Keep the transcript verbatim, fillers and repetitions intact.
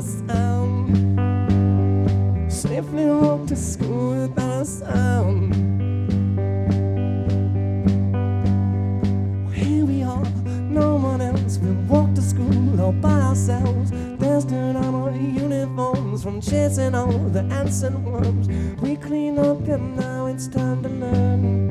a sound. Safely walk to school without a sound. Here we are, no one else. We walk to school all by ourselves, dusting on our uniforms from chasing all the ants and worms. We clean up and now it's time to learn.